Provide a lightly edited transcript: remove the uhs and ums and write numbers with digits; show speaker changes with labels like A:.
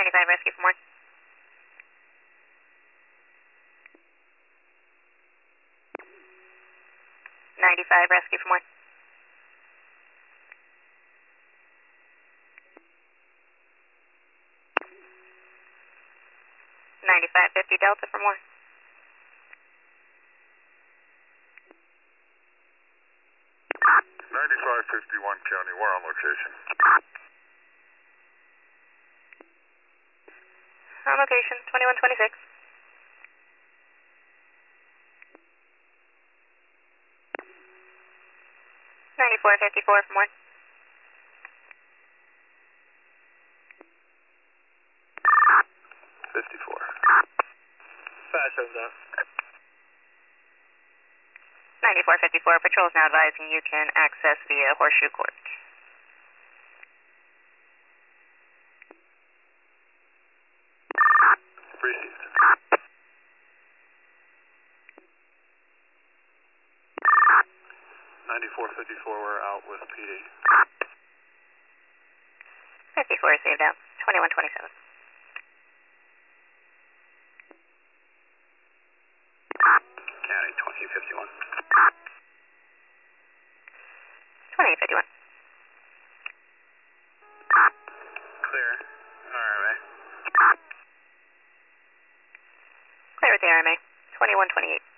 A: 95 rescue for more. 95 rescue for more. 9550 Delta for more.
B: 9551 County, we're on location.
A: On location, 2126. 9454 for more.
B: 54.
C: Fast over there.
A: 9454, patrol is now advising you can access via Horseshoe Court.
B: Received. 9454, we're out with PD.
A: 54 is saved out. 2127.
B: County 2051.
A: 2051.
C: Clear. RMA.
A: Clear with the RMA. 2128.